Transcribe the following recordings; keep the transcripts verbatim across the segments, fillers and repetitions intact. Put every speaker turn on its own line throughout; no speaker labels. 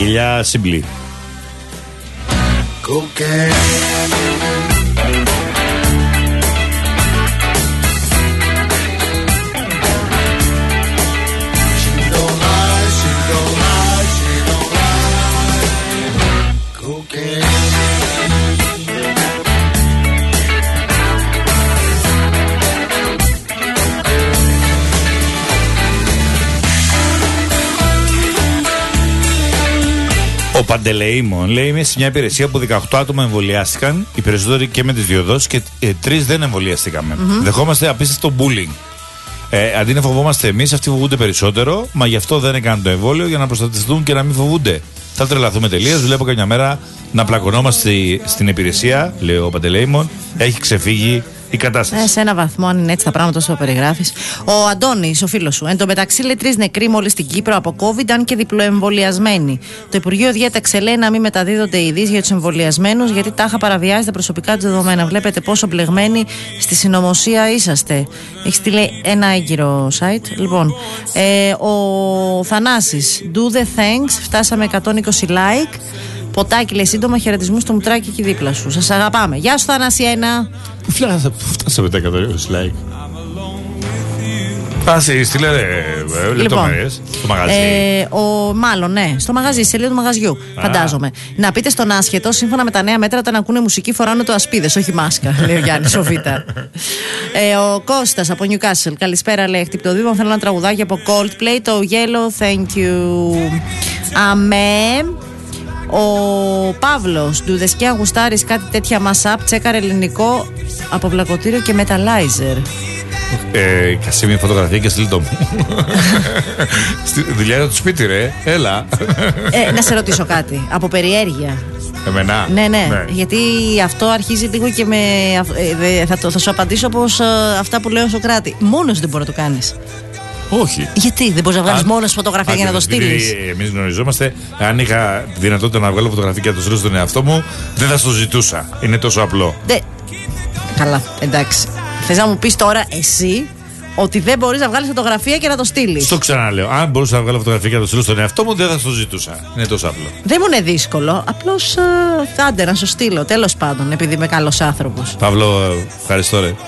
Αγγελιά Σιμπλή.
Okay.
Ο Παντελεήμων λέει: είμαι σε μια υπηρεσία που δεκαοκτώ άτομα εμβολιάστηκαν, οι περισσότεροι και με τις δύο δόσεις, και ε, τρεις δεν εμβολιαστήκαμε. Mm-hmm. Δεχόμαστε απίστευτο bullying. Ε, αντί να φοβόμαστε εμείς, αυτοί φοβούνται περισσότερο, μα γι' αυτό δεν έκαναν το εμβόλιο για να προστατευτούν και να μην φοβούνται. Θα τρελαθούμε τελείως. Βλέπω καμιά μέρα να πλακωνόμαστε στην υπηρεσία, λέει ο Παντελεήμων. Έχει ξεφύγει η κατάσταση.
Ε, σε ένα βαθμό, αν είναι έτσι τα πράγματα όσο περιγράφεις. Ο Αντώνης, ο φίλος σου. Εν τω μεταξύ, λέει τρεις νεκροί μόλις στην Κύπρο από COVID, αν και διπλοεμβολιασμένοι. Το Υπουργείο διέταξε, λέει, να μην μεταδίδονται ειδήσεις για τους εμβολιασμένους, γιατί τάχα παραβιάζει τα προσωπικά του δεδομένα. Βλέπετε πόσο μπλεγμένοι στη συνωμοσία είσαστε. Έχει στείλει ένα έγκυρο site. Λοιπόν, ε, ο Θανάσης, do the thanks. Φτάσαμε εκατόν είκοσι like. Ποτάκι, λέει, σύντομα χαιρετισμού στο μουτράκι εκεί δίπλα σου. Σας αγαπάμε. Γεια σου, Θανάση ένα.
Φτάσαμε τα εκατόν είκοσι like. Φτάσει, στείλε λεπτομέρειες στο μαγαζί.
Ε, ο, μάλλον, ναι, στο μαγαζί, στη σελίδα του μαγαζιού, Α. φαντάζομαι. Να πείτε στον άσχετο, σύμφωνα με τα νέα μέτρα, όταν ακούνε μουσική φοράνε το ασπίδες, όχι μάσκα, λέει ο Γιάννης ο Β. ε, ο Κώστας από Newcastle, καλησπέρα, λέει. Χτυπτοδίδυμο, θέλω ένα τραγουδάκι από Coldplay, το Yellow, thank you. Αμέ. Ο Παύλος, ντουδεσκέ, αν γουστάρεις κάτι τέτοια mashup, τσέκαρε ελληνικό από βλακωτήριο και μεταλλάιζερ.
Ε, κασί μια φωτογραφία και στείλ το μου. Στη δουλειά του σπίτι, ρε, έλα.
ε, να σε ρωτήσω κάτι, από περιέργεια.
Εμένα.
Ναι, ναι, ναι, γιατί αυτό αρχίζει λίγο και με. Ε, θα, το, θα σου απαντήσω όπως ε, αυτά που λέω ο Σοκράτη. Μόνος δεν μπορεί να το κάνεις.
Όχι.
Γιατί δεν μπορεί να βγάλει μόνο φωτογραφία για να το στείλει.
Εμείς γνωριζόμαστε. Αν είχα δυνατότητα να βγάλω φωτογραφία και να το στείλω στον εαυτό μου, δεν θα στο ζητούσα. Είναι τόσο απλό. Δε...
Καλά, εντάξει. Θες να μου πεις τώρα εσύ ότι δεν μπορείς να βγάλεις φωτογραφία και να το στείλεις.
Στο ξαναλέω. Αν μπορούσα να βγάλω φωτογραφία και να το στείλω στον εαυτό μου, δεν θα στο ζητούσα. Είναι τόσο απλό.
Δεν μου είναι δύσκολο. Απλώς uh, άντε να σου στείλω. Τέλος πάντων, επειδή είμαι καλός άνθρωπος.
Παύλο, ευχαριστώ, ρε.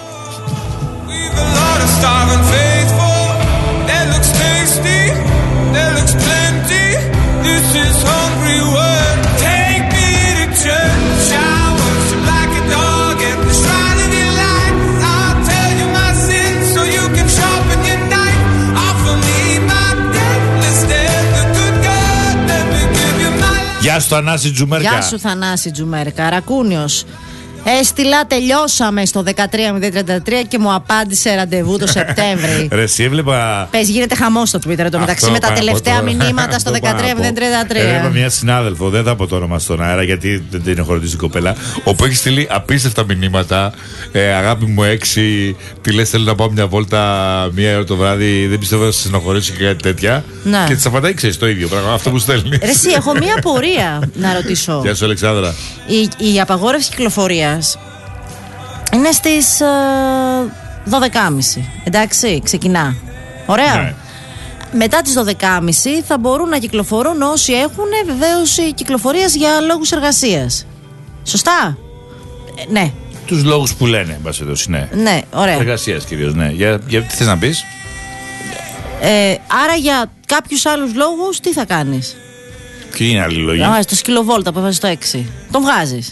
Γεια σου Θανάση Τζουμέρκα.
Γεια σου Θανάση Τζουμέρκα. Ρακούνιος. Έστειλα, τελειώσαμε στο δεκατρία μηδέν τριάντα τρία και μου απάντησε ραντεβού το Σεπτέμβρη.
Ρε, εσύ έβλεπα.
Πες, γίνεται χαμός στο Twitter το μεταξύ με τα τελευταία μηνύματα στο δεκατρία μηδέν τριάντα τρία.
Έβλεπα μια συνάδελφο, δεν θα πω το όνομα στον αέρα γιατί δεν την έχω ρωτήσει η κοπέλα, όπου έχει στείλει απίστευτα μηνύματα. Ε, αγάπη μου έξι, τι λες, θέλω να πάω μια βόλτα μία ώρα το βράδυ, δεν πιστεύω να σε συνοχωρήσω και κάτι τέτοια. Να. Και της απαντάει, ξέρεις, το ίδιο πράγμα, αυτό που στέλνει.
Ρε, εσύ, έχω μια απορία να ρωτήσω.
Γεια σου, Αλεξάνδρα.
Η, η απαγόρευση κυκλοφορίας είναι στις uh, δώδεκα και μισή. Εντάξει, ξεκινά. Ωραία. Ναι. Μετά τις δώδεκα και μισή θα μπορούν να κυκλοφορούν όσοι έχουν βεβαίωση κυκλοφορίας για λόγους εργασίας. Σωστά. Ε, ναι.
Τους λόγους που λένε, εν πάση περιπτώσει, ναι.
Ναι, ωραία.
Εργασίας κυρίως, ναι. Για, για τι θες να πεις?
Ε, άρα για κάποιους άλλους λόγους τι θα κάνεις?
Ποιοι είναι άλλοι λόγοι?
Να βάζεις το σκυλοβόλτα που έβαζες το έξι. Τον βγάζεις?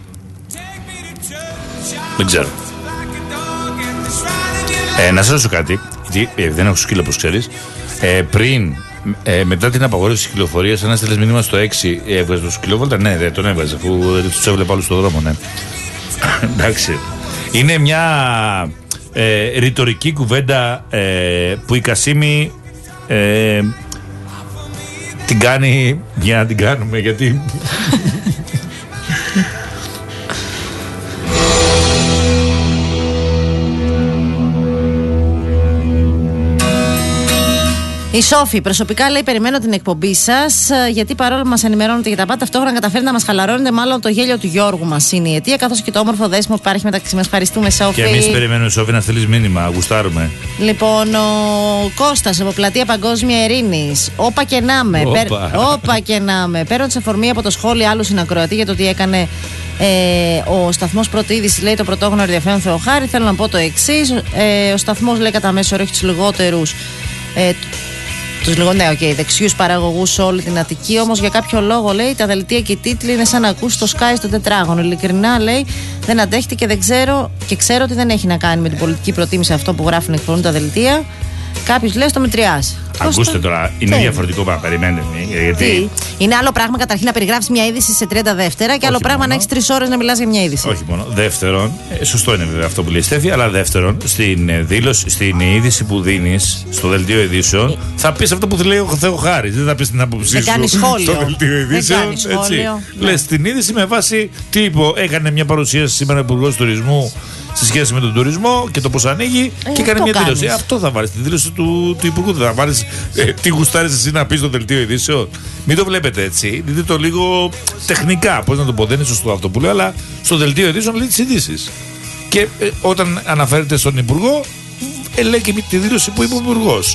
Δεν ξέρω. Ε, να σε ρωτήσω κάτι, γιατί ε, δεν έχω σκύλο όπως ξέρεις. Ε, πριν, ε, μετά την απαγόρευση της κυκλοφορίας, αν έστειλες μήνυμα στο έξι, ε, έβγαζε το σκυλοβόλτα? Ναι, δεν τον έβγαζε, αφού τους έβλεπα όλους στον δρόμο, ναι. Εντάξει. Είναι μια ε, ρητορική κουβέντα ε, που η Κασίμη ε, την κάνει για να την κάνουμε, γιατί...
Η Σόφη, προσωπικά λέει: περιμένω την εκπομπή σας, γιατί παρόλο που μας ενημερώνετε για τα πάντα, ταυτόχρονα καταφέρετε να μας χαλαρώνετε. Μάλλον το γέλιο του Γιώργου μας είναι η αιτία, καθώς και το όμορφο δέσιμο που υπάρχει μεταξύ μας. Ευχαριστούμε, Σόφη.
Και εμείς περιμένουμε, Σόφη, να στείλεις μήνυμα. Γουστάρουμε.
Λοιπόν, ο Κώστας από Πλατεία Παγκόσμια Ειρήνης. Όπα και να με. Όπα και να με. Παίρνω αφορμή από το σχόλιο άλλου συνακροατή για το τι έκανε ε, ο σταθμός Πρώτη Είδηση. Λέει το πρωτόγνωρο ενδιαφέρον Θεοχάρη. Θέλω να πω το εξής. Ε, ο σταθμός λέει κατά μέσο όρο έχει τους λιγότερους. Ε, Τους λίγο, ναι, okay, δεξιούς παραγωγούς σε όλη την Αττική. Όμως για κάποιο λόγο, λέει, τα δελτία και οι τίτλοι είναι σαν να ακούς το Sky στο τετράγωνο. Ειλικρινά, λέει, δεν αντέχεται και δεν ξέρω, και ξέρω ότι δεν έχει να κάνει με την πολιτική προτίμηση αυτό που γράφουν και εκπονούν τα δελτία. Κάποιος λέει στο μετριάζει.
Ακούστε τώρα, είναι τι? διαφορετικό πράγμα. Περιμένετε. Γιατί...
Τι? Είναι άλλο πράγμα καταρχήν να περιγράφεις μια είδηση σε τριάντα δεύτερα και άλλο
Όχι
πράγμα
μόνο.
να έχεις τρεις ώρες να μιλάς για μια είδηση.
Όχι μόνο. Δεύτερον, ε, σωστό είναι βέβαια αυτό που λέει η Στέφη, αλλά δεύτερον, στην, ε, δήλωση, στην είδηση που δίνεις στο δελτίο ειδήσεων, ε... θα πεις αυτό που λέει ο Θεοχάρης. Δεν θα πεις την άποψή σου στο δελτίο ειδήσεων. Λες την είδηση με βάση τι είπε. Έκανε μια παρουσίαση σήμερα ο Υπουργός Τουρισμού σε σχέση με τον τουρισμό και το πώς ανοίγει ε, και έκανε μια κάνεις. δήλωση. Ε, αυτό θα βάλεις, τη δήλωση του, του Υπουργού. Δεν θα βάλεις ε, τι γουστάρεις εσύ να πεις στο δελτίο ειδήσεων. Μην το βλέπετε έτσι. Δείτε το λίγο τεχνικά. Πώς να το πω, δεν είναι σωστό αυτό που λέω, αλλά στο δελτίο ειδήσεων λέει τις ειδήσεις. Και ε, όταν αναφέρεται στον Υπουργό, ε, λέει και τη δήλωση που είπε ο Υπουργός.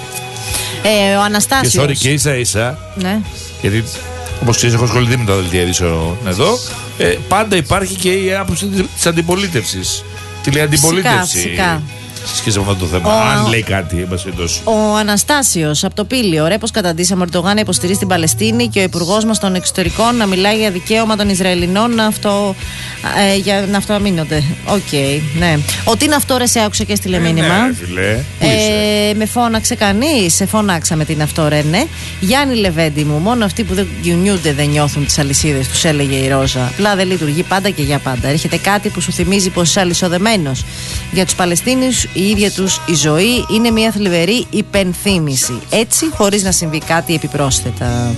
Ε, ο Αναστάσιος.
Και sorry, και ίσα ίσα.
Ναι.
Γιατί όπως ξέρεις, έχω ασχοληθεί με τα δελτία ειδήσεων εδώ. Ε, πάντα υπάρχει και η άποψη της αντιπολίτευσης. Τη λέει αντιπολίτευση.
Φυσικά, φυσικά.
Σε σχέση με αυτό το θέμα. Ο... Αν λέει κάτι, εμπασχετός.
Ο Αναστάσιος από το Πήλιο. Ρέπος καταντήσαμε Ερντογάν να υποστηρίζει την Παλαιστίνη και ο Υπουργός μας των Εξωτερικών να μιλάει για δικαίωμα των Ισραηλινών να, αυτο, ε, για, να αυτοαμείνονται. Οκ, okay, ναι. Ότι είναι αυτό, ρε, σε άκουσα και στείλε μήνυμα.
Ναι, φίλε. Πού είσαι?
Ε, με φώναξε κανείς. Σε φωνάξαμε την αυτό, ρε, ναι. Γιάννη Λεβέντη μου, μόνο αυτοί που δεν γιουνιούνται δεν νιώθουν τις αλυσίδες τους, έλεγε η Ρόζα. Απλά δεν λειτουργεί πάντα και για πάντα. Έρχεται κάτι που σου θυμίζει πως είσαι αλυσοδεμένος. Για τους Παλαιστίνιους η ίδια τους η ζωή είναι μια θλιβερή υπενθύμηση. Έτσι, χωρίς να συμβεί κάτι επιπρόσθετα.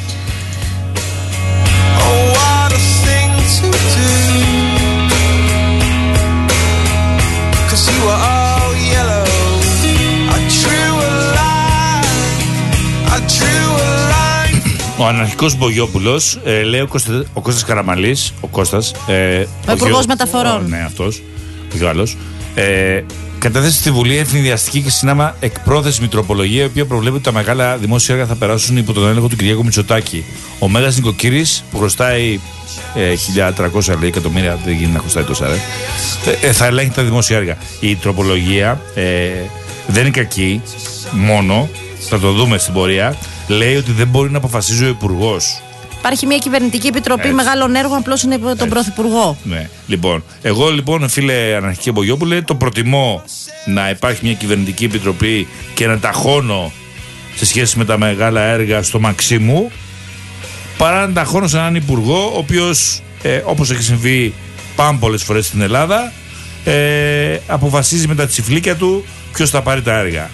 Ο αναρχικός Μπογιόπουλος, ε, λέει ο, Κώστα, ο Κώστας Καραμαλής, ο Κώστας, ε,
ο Υπουργός Μεταφορών.
Ο, ναι, αυτός, ο άλλος, ε, κατέθεσε στη Βουλή ενθουσιαστική και συνάμα εκπρόθεσμη τροπολογία, η οποία προβλέπει ότι τα μεγάλα δημόσια έργα θα περάσουν υπό τον έλεγχο του Κυριάκου Μητσοτάκη. Ο Μέγας Νοικοκύρης, που χρωστάει ε, χίλια τριακόσια εκατομμύρια, δεν γίνει να χρωστάει τόσα, ε, ε, θα ελέγχει τα δημόσια έργα. Η τροπολογία ε, δεν είναι κακή, μόνο, θα το δούμε στην πορεία, λέει ότι δεν μπορεί να αποφασίζει ο Υπουργός.
Υπάρχει μια κυβερνητική επιτροπή Έτσι. μεγάλων έργων, απλώς είναι τον Έτσι. Πρωθυπουργό.
Ναι. Λοιπόν, εγώ λοιπόν, φίλε Αναρχική Μπογιόπουλε, το προτιμώ να υπάρχει μια κυβερνητική επιτροπή και να ταχώνω σε σχέση με τα μεγάλα έργα στο Μαξίμου, παρά να ταχώνω σε έναν υπουργό, ο οποίος, ε, όπως έχει συμβεί πάμπολες φορές στην Ελλάδα, ε, αποφασίζει με τα τσιφλίκια του ποιος θα πάρει τα έργα.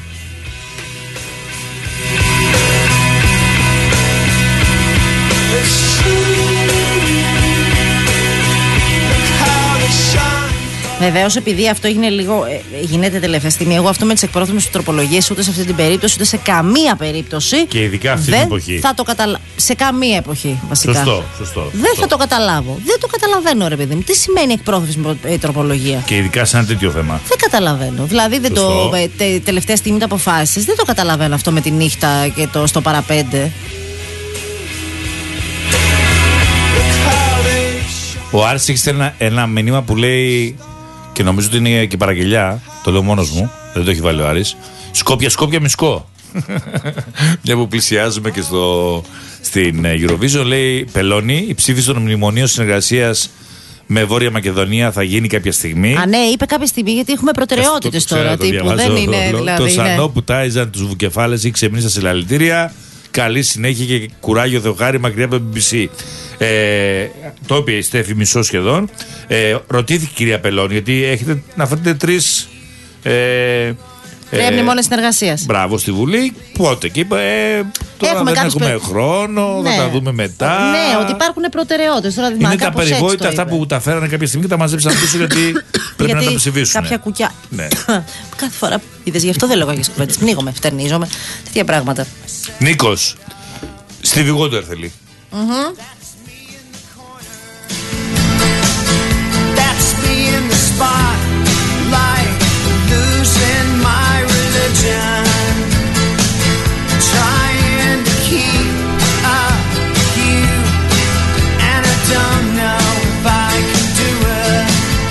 Βεβαίως, επειδή αυτό έγινε λίγο, ε, γίνεται τελευταία στιγμή. Εγώ αυτό με τις εκπρόθεσμες τροπολογίες, ούτε σε αυτή την περίπτωση, ούτε σε καμία περίπτωση.
Και ειδικά αυτή
δεν
την εποχή.
Θα το καταλα... Σε καμία εποχή, βασικά.
Σωστό, σωστό.
Δεν
σωστό.
θα το καταλάβω. Δεν το καταλαβαίνω, ρε παιδί μου. Τι σημαίνει εκπρόθεσμη ε, τροπολογία.
Και ειδικά σε ένα τέτοιο θέμα.
Δεν καταλαβαίνω. Δηλαδή, δεν το, ε, τε, τελευταία στιγμή το αποφάσισες. Δεν το καταλαβαίνω αυτό με τη νύχτα και το στο παραπέντε.
Ο Άρης έχει στέλνει ένα, ένα μηνύμα που λέει, και νομίζω ότι είναι και παραγγελιά, το λέω μόνος μου, δεν το έχει βάλει ο Άρης, Σκόπια, Σκόπια, Μισκό. Μια που πλησιάζουμε και στο, στην Eurovision, λέει Πελώνη, η ψήφιση των μνημονίων συνεργασίας με Βόρεια Μακεδονία θα γίνει κάποια στιγμή.
Α, ναι, είπε κάποια στιγμή, γιατί έχουμε προτεραιότητες τώρα.
Το, το
τύπου, δεν είναι,
το,
δηλαδή,
το σανό
ναι.
που τάιζαν τους βουκεφάλες ή ξεμνήσα σε συλλαλητήρια. Καλή συνέχεια και κουράγιο Θεοχάρη μακριά από το μπι μπι σι. Ε, το είπε η Στέφη μισό σχεδόν. Ε, ρωτήθηκε η κυρία Πελώνη, γιατί έχετε να φέρετε τρεις ε,
Τρία ε, μνημόνια συνεργασίας.
Μπράβο, στη Βουλή. Πότε? Και είπε, ε, Τώρα
έχουμε
δεν έχουμε
προ...
χρόνο,
ναι.
θα τα δούμε μετά.
Ναι, ότι υπάρχουν προτεραιότητες. Τώρα,
είναι τα περιβόητα αυτά που τα φέρανε κάποια στιγμή και τα μαζέψαν πίσω γιατί πρέπει
γιατί
να τα ψηφίσουν.
Κάποια κουκιά.
Ναι.
Κάθε φορά είδες, γι' αυτό δεν λέω για κουβέντες. Πνίγομαι, φτερνίζομαι. Τέτοια πράγματα.
Νίκος, Stevie Wonder θέλει.
Mm-hmm.
That's me in the spotlight, losing my religion, trying to keep up with you, and I don't know if I can do it.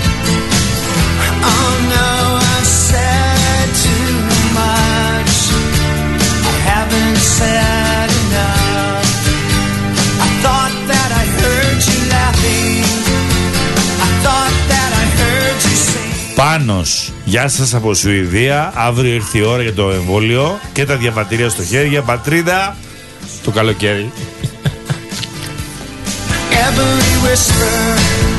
Oh no, I've said too much, I haven't said enough. I thought that I heard you laughing, I thought that I heard you sing.
Πάνος, γεια σας από Σουηδία. Αύριο ήρθε η ώρα για το εμβόλιο και τα διαβατήρια στο χέρι για πατρίδα το καλοκαίρι.
Every whisper,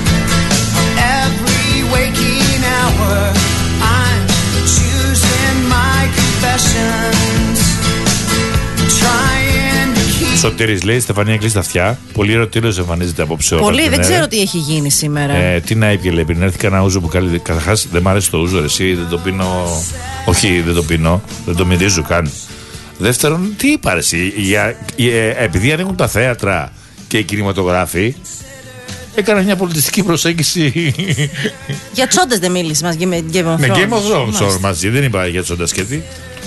every waking hour, I'm choosing my confessions, trying to keep.
Σωτήρης λέει, Στεφανία κλείσει τα αυτιά. Πολύ ερωτήριος εμφανίζεται απόψε.
Πολύ, δεν ξέρω τι έχει γίνει σήμερα.
Ε, τι να ήπια, λέει, πριν έρθει κανένα ούζο που καλεί. Καταρχάς δεν μ' αρέσει το ούζο, ρε, εσύ δεν το πίνω. Όχι, δεν το πίνω, δεν το μυρίζω καν. Δεύτερον, τι είπα, ρε, εσύ, για, ε, επειδή ανοίγουν τα θέατρα και οι κινηματογράφοι, έκανα μια πολιτιστική προσέγγιση.
Για τσόντες δεν μίλησε μας, με Game of Thrones.
Με Game of Thrones μαζί, δεν είπα για τσόντα σκέτη.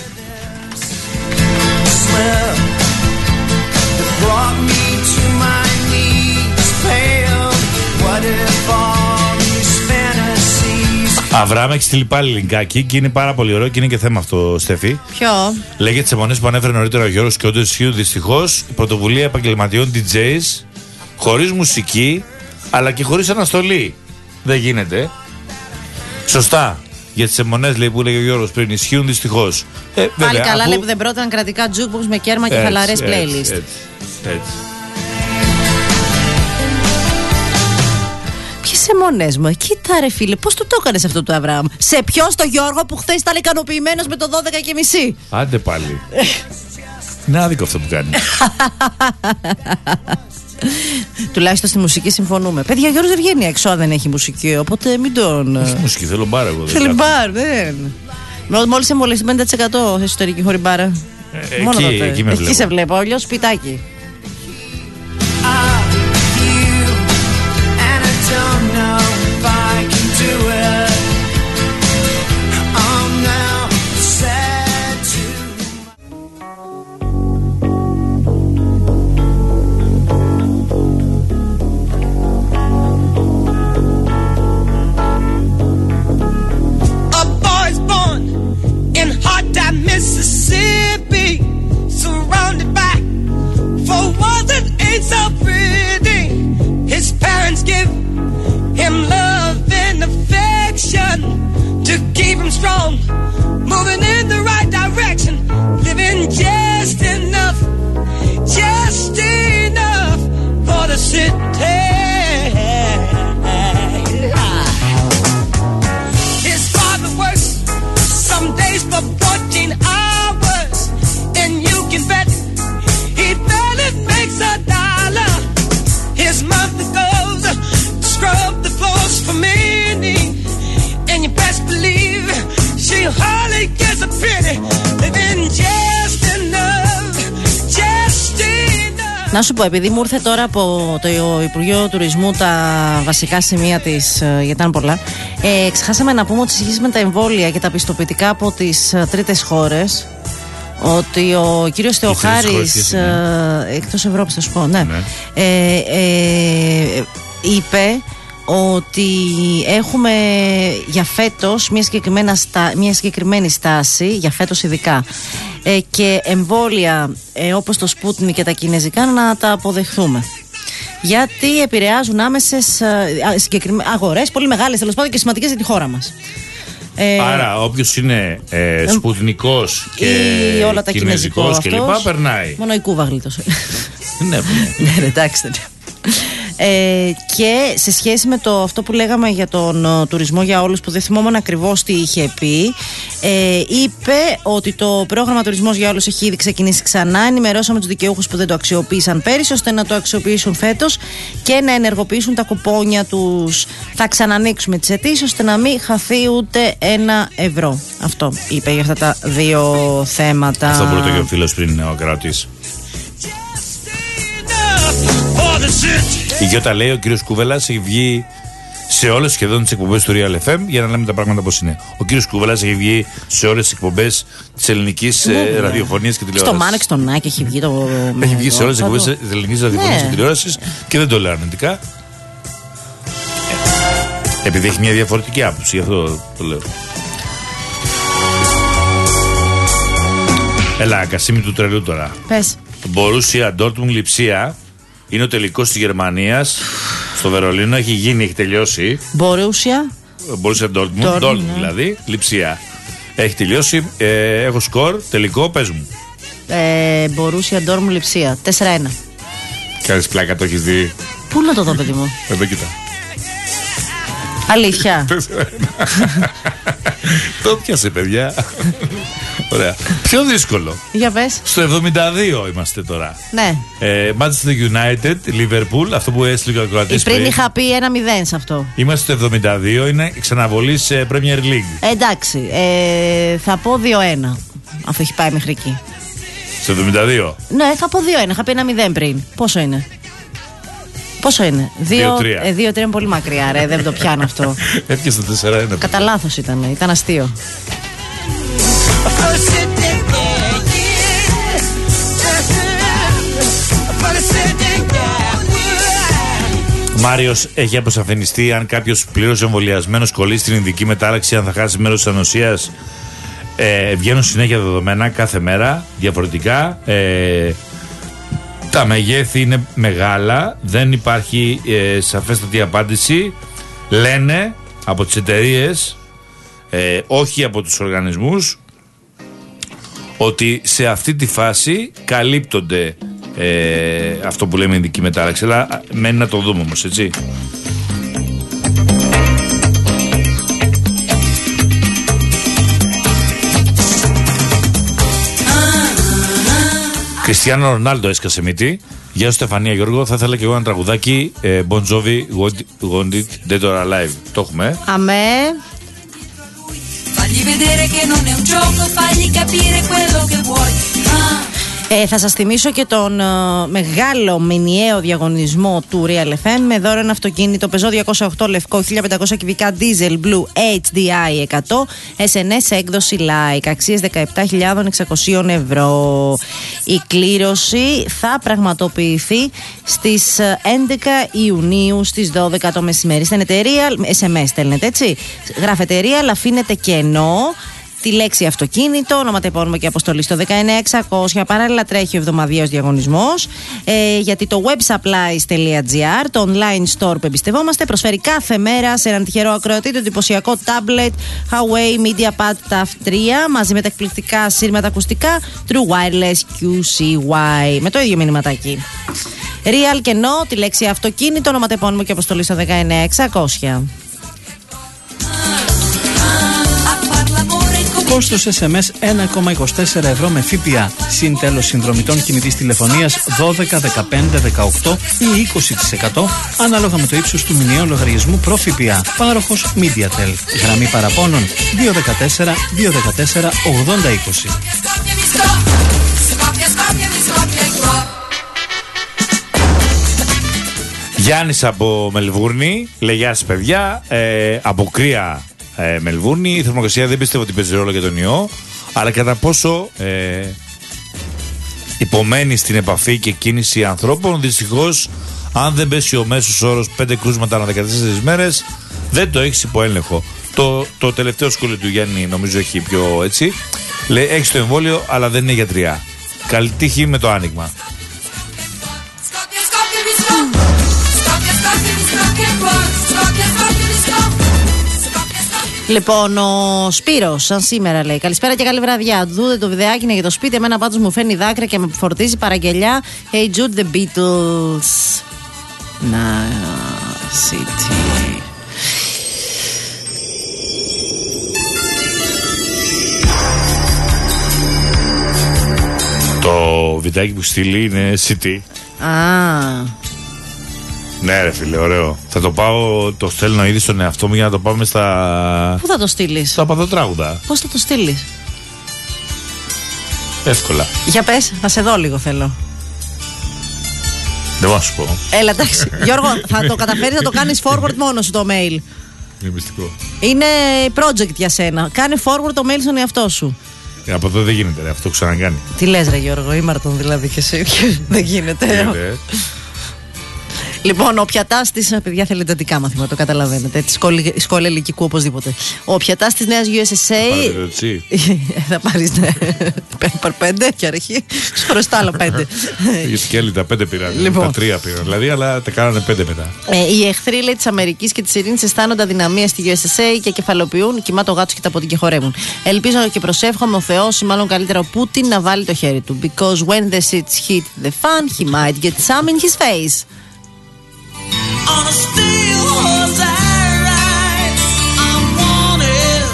Brought me to my knees, pale. What if all these fantasies.
Αβραάμ, έχει στείλει πάλι λιγκάκι και είναι πάρα πολύ ωραίο και είναι και θέμα αυτό, Στέφη.
Ποιο?
Λέγεται τις αιμονές που ανέφερε νωρίτερα ο Γιώργος και όντως ισχύουν. Δυστυχώς, η πρωτοβουλία επαγγελματιών ντι τζέις, χωρίς μουσική, αλλά και χωρίς αναστολή. Δεν γίνεται. Σωστά. Για τις αιμονές, λέει, που έλεγε ο Γιώργος πριν, ισχύουν δυστυχώς. Ε,
Πάλι
βέβαια,
καλά,
αφού...
λέει, που δεν πρότειναν κρατικά jukebox με κέρμα και
Έτσι,
χαλαρές
έτσι,
playlist.
Έτσι, έτσι.
Ποιες αιμονές μου, κοίτα ρε φίλε, πώς του το έκανες αυτό το Αβραάμ? Σε ποιον, στο Γιώργο που χθες ήταν ικανοποιημένος με το δώδεκα και μισή?
Άντε πάλι. Είναι άδικο αυτό που κάνει.
Τουλάχιστον στη μουσική συμφωνούμε. Παιδιά, ο Γιώργος δεν βγαίνει έξω αν δεν έχει μουσική, οπότε μην τον.
Έχει μουσική, θέλω μπάρα εγώ.
Θέλει μπαρ, δεν. Μόλις εμβολιαστεί πενήντα τοις εκατό εσωτερική χωρί μπάρα.
Ε,
Μόνο
εκεί,
τότε.
εκεί με
Εκεί
βλέπω.
σε βλέπω, αλλιώς σπιτάκι.
Mississippi, surrounded by four walls that ain't so pretty. His parents give him love and affection to keep him strong, moving in the right direction, living just enough, just enough for the city. His father works some days for fourteen hours, and you can bet he barely makes a dollar. His mother goes to scrub the floors for many, and you best believe she hardly gets a penny, living just enough, just enough.
Να σου πω, επειδή μου ήρθε τώρα από το Υπουργείο Τουρισμού τα βασικά σημεία της, γιατί ήταν πολλά, ε, ξεχάσαμε να πούμε ότι σε σχέση με τα εμβόλια και τα πιστοποιητικά από τις ε, τρίτες χώρες, ότι ο κύριος Θεοχάρης, ε, εκτός Ευρώπης θα σου πω, ναι,
ναι.
Ε, ε, είπε ότι έχουμε για φέτος μια, στα, μια συγκεκριμένη στάση, για φέτος ειδικά, ε, και εμβόλια ε, όπως το Sputnik και τα κινέζικα να τα αποδεχθούμε. Γιατί επηρεάζουν άμεσες αγορές, πολύ μεγάλες τέλος πάντων και σημαντικές για τη χώρα μας. Ε,
Άρα, όποιος είναι ε, σπουδνικός και
όλα τα
κινέζικος και λοιπά, περνάει.
Μόνο η Κούβα γλίτωσε.
Ναι,
ναι, εντάξει. Ε, και σε σχέση με το, αυτό που λέγαμε για τον uh, τουρισμό για όλους, που δεν θυμόμουν ακριβώς τι είχε πει, ε, είπε ότι το πρόγραμμα Τουρισμός για Όλους έχει ήδη ξεκινήσει ξανά. Ενημερώσαμε τους δικαιούχους που δεν το αξιοποίησαν πέρυσι, ώστε να το αξιοποιήσουν φέτος και να ενεργοποιήσουν τα κουπόνια τους. Θα ξανανοίξουμε τις αιτήσεις ώστε να μην χαθεί ούτε ένα ευρώ. Αυτό είπε για αυτά τα δύο θέματα.
Αυτό που ρωτώ και ο φίλος πριν, ο ακροατής. Η Γιώτα λέει: ο κύριος Κούβελας έχει βγει σε όλες σχεδόν τις εκπομπές του Real εφ εμ, για να λέμε τα πράγματα πώς είναι. Ο κύριος Κούβελας έχει βγει σε όλες τις εκπομπές της ελληνικής ε, ραδιοφωνίας και τηλεόρασης.
Στο Μάνεξ, στον Νάκη έχει βγει το.
Έχει βγει σε όλες τις εκπομπές της ελληνικής ραδιοφωνίας και τηλεόρασης και δεν το λέω αρνητικά. Επειδή έχει μια διαφορετική άποψη, γι' αυτό το λέω. Έλα, Κασίμη του τρελού τώρα.
Πες.
Μπορούσια Ντόρτμουντ Λιψία είναι ο τελικός της Γερμανίας στο Βερολίνο. Έχει γίνει, έχει τελειώσει.
Μπορούσια.
Μπορούσια Ντόρτμουντ, Ντόρτμουντ δηλαδή, Λιψία. Έχει τελειώσει. Ε, έχω σκορ, τελικό, πες μου.
Ε, Μπορούσια Ντόρτμουντ Λιψία. τέσσερα ένα.
Κάνεις πλάκα, το έχεις δει?
Πού να το δω, παιδί μου?
Εδώ κοίτα.
Αλήθεια.
Το πιάσε, παιδιά. Ωραία. Πιο δύσκολο.
Για πες.
Στο εβδομήντα δύο είμαστε τώρα.
Ναι.
Ε, Manchester United, Liverpool, αυτό που έστειλε ο ακροατής
πριν. Πριν είχα πει ένα μηδέν σε αυτό.
Είμαστε στο εβδομήντα δύο, είναι ξαναβολή σε Premier League.
Ε, εντάξει. Ε, θα πω δύο ένα. Αφού έχει πάει μέχρι εκεί.
Στο εβδομήντα δύο.
Ναι, θα πω δύο ένα. Είχα πει ένα μηδέν πριν. Πόσο είναι? Πόσο είναι? δύο τρία. δύο τρία είναι πολύ μακριά, ρε. Δεν το πιάνω αυτό.
Έπιασε το τέσσερα ένα.
Κατά λάθος ήταν. Ήταν αστείο.
Μάριος, έχει αποσαφινιστεί αν κάποιος πλήρως εμβολιασμένος κολλήσει στην ειδική μετάλλαξη, αν θα χάσει μέρος της ανοσίας? Ε, βγαίνουν συνέχεια δεδομένα κάθε μέρα διαφορετικά. Ε, τα μεγέθη είναι μεγάλα, δεν υπάρχει ε, σαφέστατη απάντηση. Λένε από τις εταιρείες, ε, όχι από τους οργανισμούς, ότι σε αυτή τη φάση καλύπτονται ε, αυτό που λέμε ειδική μετάλλαξη. Αλλά μένει να το δούμε όμως, έτσι. Κριστιάνο Ρονάλντο έσκασε μύτη. Γεια σου Στεφανία, Γιώργο. Θα ήθελα και εγώ ένα τραγουδάκι ε, Bon Jovi, Want It Dead or Alive. Το έχουμε.
Αμέ.
Fagli vedere che non è un gioco, fagli capire quello che vuoi.
Ε, θα σας θυμίσω και τον uh, μεγάλο μηνιαίο διαγωνισμό του Real εφ εμ με δώρο ένα αυτοκίνητο Peugeot διακόσια οκτώ λευκό χίλια πεντακόσια κυβικά diesel blue έιτς ντι άι εκατό ες εν ες σε έκδοση like, αξίες δεκαεπτά χιλιάδες εξακόσια ευρώ. Η κλήρωση θα πραγματοποιηθεί στις έντεκα Ιουνίου στις δώδεκα το μεσημέρι. Στέλνετε Real, ες εμ ες στέλνετε, έτσι. Γράφετε Real, αφήνετε κενό, τη λέξη αυτοκίνητο, ονοματεπώνυμο και αποστολή στο δεκαεννιά εξακόσια. Παράλληλα τρέχει ο εβδομαδιαίος διαγωνισμός, ε, γιατί το websupplies τελεία τζι άρ, το online store που εμπιστευόμαστε, προσφέρει κάθε μέρα σε έναν τυχερό ακροατή το εντυπωσιακό tablet Huawei MediaPad ταφ τρία μαζί με τα εκπληκτικά σύρματα ακουστικά True Wireless κιου σι γουάι. Με το ίδιο μηνυματάκι. Real κενό, τη λέξη αυτοκίνητο, ονοματεπώνυμο και αποστολή στο δεκαεννιά εξακόσια.
Κόστος ες εμ ες ένα κόμμα είκοσι τέσσερα ευρώ με ΦΠΑ. Συν τέλος συνδρομητών κινητής τηλεφωνίας δώδεκα, δεκαπέντε, δεκαοκτώ ή είκοσι τοις εκατό ανάλογα με το ύψος του μηνιαίου λογαριασμού προ ΦΠΑ. Πάροχος MediaTel. Γραμμή παραπώνων δύο ένα τέσσερα, δύο ένα τέσσερα, ογδόντα είκοσι.
Γιάννης από Μελβούρνη λέει: γεια σας παιδιά, ε, από κρύα ε, Μελβούρνη. Η θερμοκρασία δεν πιστεύω ότι παίζει ρόλο για τον ιό, αλλά κατά πόσο ε, υπομένει στην επαφή και κίνηση ανθρώπων. Δυστυχώς, αν δεν πέσει ο μέσος όρος πέντε κρούσματα ανά δεκατέσσερις μέρες, δεν το έχεις υπό έλεγχο. Το, το τελευταίο σχόλιο του Γιάννη νομίζω έχει πιο έτσι. Λέει: έχεις το εμβόλιο, αλλά δεν είναι γιατριά. Καλή τύχη με το άνοιγμα.
Λοιπόν, ο Σπύρος, σαν σήμερα λέει: καλησπέρα και καλή βραδιά. Δούτε το βιντεάκι είναι για το σπίτι. Εμένα πάντως μου φαίνει δάκρυα και με φορτίζει παραγγελιά. Hey Jude, the Beatles. Να City.
Το βιντεάκι που στείλει είναι City.
Α.
Ναι ρε φίλε, ωραίο. Θα το πάω, το στέλνω ήδη στον εαυτό μου για να το πάμε στα...
Πού θα το στείλεις?
Στα παδοτράγουδα.
Πώς θα το στείλεις?
Εύκολα.
Για πες, θα σε δω λίγο θέλω.
Δεν μπορώ να σου πω.
Έλα εντάξει. Γιώργο, θα το καταφέρεις να το κάνεις forward μόνο σου το mail.
Είναι μυστικό.
Είναι project για σένα. Κάνε forward το mail στον εαυτό σου.
Ε, από εδώ δεν γίνεται ρε, αυτό ξανακάνει.
Τι λες ρε Γιώργο, ήμαρτον δηλαδή και εσύ. Δεν γίνεται.
Γίνεται.
Λοιπόν, ο πιατάς της. Παιδιά, θέλετε εντατικά μαθήματα, το καταλαβαίνετε. Τη σχολή, σχολή ελικικού οπωσδήποτε. Ο πιατάς της νέας γιου ες ες έι. Θα πάρεις, ναι. Πάρ πέντε και αρχή. Σου χρωστά άλλα πέντε.
Γιατί και άλλοι τα πέντε πήραν.
Λοιπόν.
Τα τρία πήραν. Δηλαδή, αλλά τα κάνανε πέντε μετά.
Ε, οι εχθροί λέει, της Αμερικής και της ειρήνης αισθάνονται αδυναμία στη γιου ες ες έι και κεφαλοποιούν. Κοιμά το γάτσο και τα ποτή και χορεύουν. Ελπίζω και προσεύχομαι ο Θεός ή μάλλον καλύτερα ο Πούτιν να βάλει το χέρι του. Because when the shits hit the fan, he might get some in his face.
On a steel horse I ride, I'm wanted.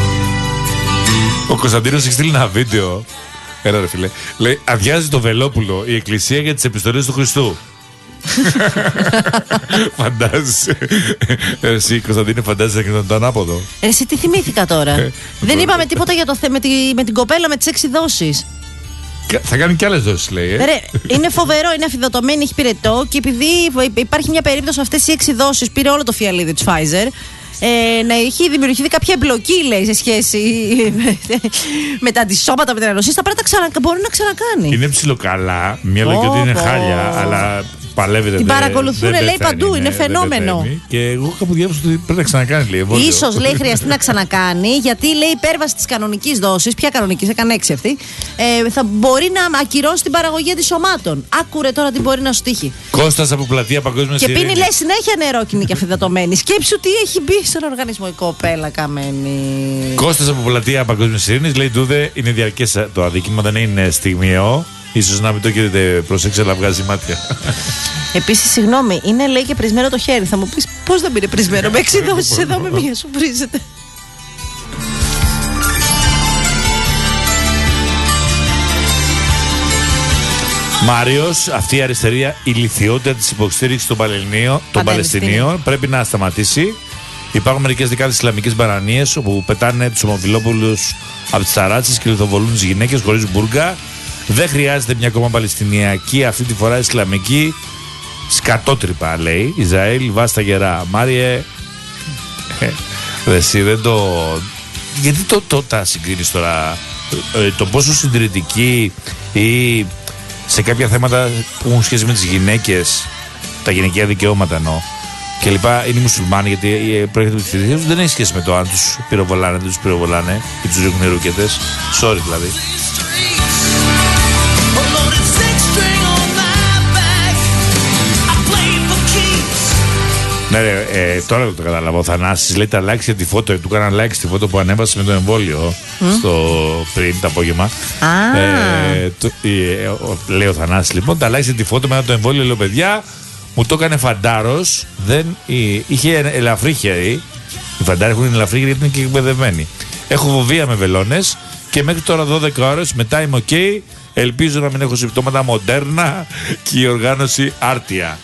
Ο Κωνσταντίνος έχει στείλει ένα βίντεο. Έλα ρε φίλε. Λέει, αδειάζει το Βελόπουλο η εκκλησία για τις επιστολές του Χριστού. Φαντάζεσαι. Εσύ Κωνσταντίνε φαντάζεσαι και τον ανάποδο.
Εσύ τι θυμήθηκα τώρα.
Ε,
Δεν είπαμε τίποτα για το θε, με, τη, με την κοπέλα με τις έξι δόσεις.
Θα κάνει κι άλλες δόσεις λέει. Ε.
Ρε, είναι φοβερό, είναι αφιδωτωμένη, έχει πυρετό και επειδή υπάρχει μια περίπτωση αυτές οι έξι δόσεις πήρε όλο το φιαλίδι της Pfizer. Ε, να έχει δημιουργηθεί κάποια εμπλοκή, λέει, σε σχέση με, με τα αντισώματα μεταναλωσίες. Θα πρέπει να ξανα, μπορεί να ξανακάνει.
Είναι ψιλοκαλά. Μια λογική ότι είναι χάλια, αλλά παλεύεται.
Την
δε,
παρακολουθούν,
δε,
λέει, παντού.
είναι,
Είναι φαινόμενο.
Και εγώ κάπου διάβασα ότι πρέπει να ξανακάνει. Λέει,
ίσως λέει χρειαστεί να ξανακάνει, γιατί λέει υπέρβαση της κανονικής δόσης. Ποια κανονική, έκανε έξι αυτή. Ε, θα μπορεί να ακυρώσει την παραγωγή αντισωμάτων. Άκουρε τώρα τι μπορεί να σου τύχει.
Κώστας από πλατεία Παγκόσμια
Και
Ειρήνης.
πίνει, λέει, συνέχεια νερόκινη και αφιδατωμένη. Σκέψου τι έχει μπει στον οργανισμό η κοπέλα καμένη.
Κώστας από πλατεία Παγκόσμια Ειρήνης λέει: Ντούδε, είναι διαρκές το αδίκημα, δεν είναι στιγμιαίο. Ίσως να μην το έχετε προσέξει, αλλά βγάζει μάτια.
Επίσης, συγγνώμη, είναι λέει και πρισμένο το χέρι. Θα μου πεις πώς δεν πήρε πρισμένο? Με έξι δόσεις εδώ με μία σου πρίζεται.
Μάριος, αυτή η αριστερή ηλιθιότητα της υποστήριξης των, των Παλαιστινίων πρέπει να σταματήσει. Υπάρχουν μερικές δεκάδες Ισλαμικές μπαρανίες όπου πετάνε τους ομοφυλόπουλους από τις ταράτσες και λιθοβολούν τις γυναίκες χωρίς μπουργκα. Δεν χρειάζεται μια ακόμα Παλαιστινιακή, αυτή τη φορά Ισλαμική σκατότρυπα, λέει. Ισραήλ, βάστα γερά. Μάριε, ε, εσύ δεν το... Γιατί το, το τα συγκρίνεις τώρα, ε, το πόσο συντηρητική ή σε κάποια θέματα που έχουν σχέση με τις γυναίκες, τα γυναικεία δικαιώματα εννοώ, και λοιπά, είναι οι μουσουλμάνοι, γιατί προέρχεται από τη θρησκεία τους, δεν έχει σχέση με το αν τους πυροβολάνε, δεν τους πυροβολάνε ή τους ρίχνουν ρούκετες. Sorry δηλαδή. Ναι, ρε, ε, τώρα το καταλαβαίνω. Ο Θανάσης λέει τα likes για τη φώτο. Του έκαναν like στη φώτο που ανέβασε με το εμβόλιο mm. στο πριν το απόγευμα. Ah. Ε, το, ε, ο, λέει ο Θανάσης λοιπόν τα like για τη φώτο μετά το εμβόλιο. Λέω παιδιά, μου το έκανε φαντάρος. Δεν, ε, είχε ελαφρύ χέρι. Οι φαντάροι έχουν ελαφρύ χέρι γιατί είναι και εκπαιδευμένοι. Έχω φοβία με βελόνες και μέχρι τώρα δώδεκα ώρες μετά είμαι ok. Ελπίζω να μην έχω συμπτώματα μοντέρνα και η οργάνωση άρτια.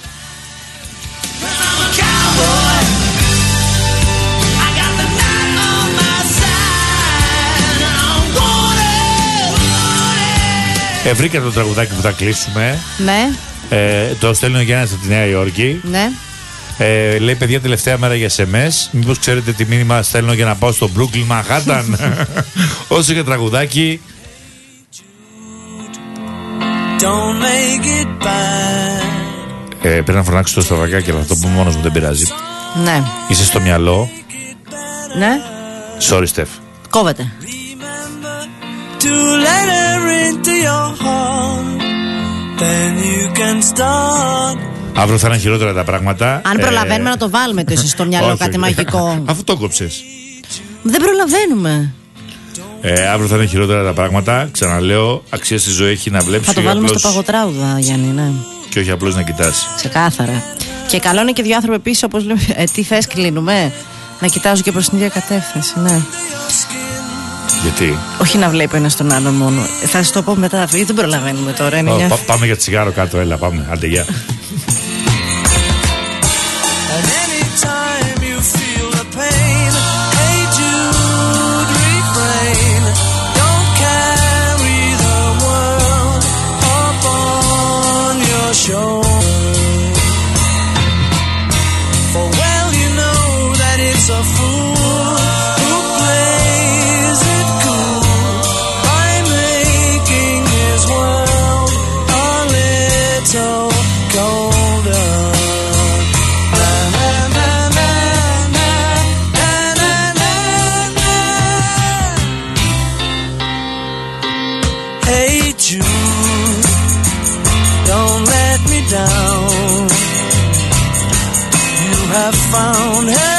Ε, βρήκα το τραγουδάκι που θα κλείσουμε.
Ναι.
Ε, το στέλνει ο Γιάννης από τη Νέα Υόρκη.
Ναι.
Ε, λέει παιδιά τελευταία μέρα για ες εμ ες. Μήπως ξέρετε τι μήνυμα στέλνω για να πάω στο Brooklyn Manhattan. Όσο για τραγουδάκι. Ε, πρέπει να φωνάξω το στραβακάκι, αλλά θα το πω μόνος μου, δεν πειράζει.
Ναι.
Είσαι στο μυαλό.
Ναι.
Sorry, Στεφ.
Κόβεται.
To let her into your heart, then you can start.
Αύριο θα είναι χειρότερα τα πράγματα.
Αν προλαβαίνουμε ε... να το βάλουμε το εσύ στο μυαλό κάτι μαγικό.
Αφού το κόψες.
Δεν προλαβαίνουμε.
Ε, αύριο θα είναι χειρότερα τα πράγματα. Ξαναλέω, αξία στη ζωή έχει να βλέπεις.
Θα το βάλουμε απλώς... στο παγωτράουδα, Γιάννη, ναι.
Και όχι απλώς να κοιτάς.
Ξεκάθαρα. Και καλό είναι και δύο άνθρωποι πίσω, όπως λέμε. Ε, τι θες, κλείνουμε. Να κοιτάζω και προς την ίδια κατεύθυνση, ναι.
Γιατί?
Όχι να βλέπει ένα τον άλλον μόνο. Θα σου το πω μετά, γιατί δεν προλαβαίνουμε τώρα. Είναι
oh,
μια...
πά, πάμε για τσιγάρο κάτω, έλα, πάμε. Άντε, γεια.
Found her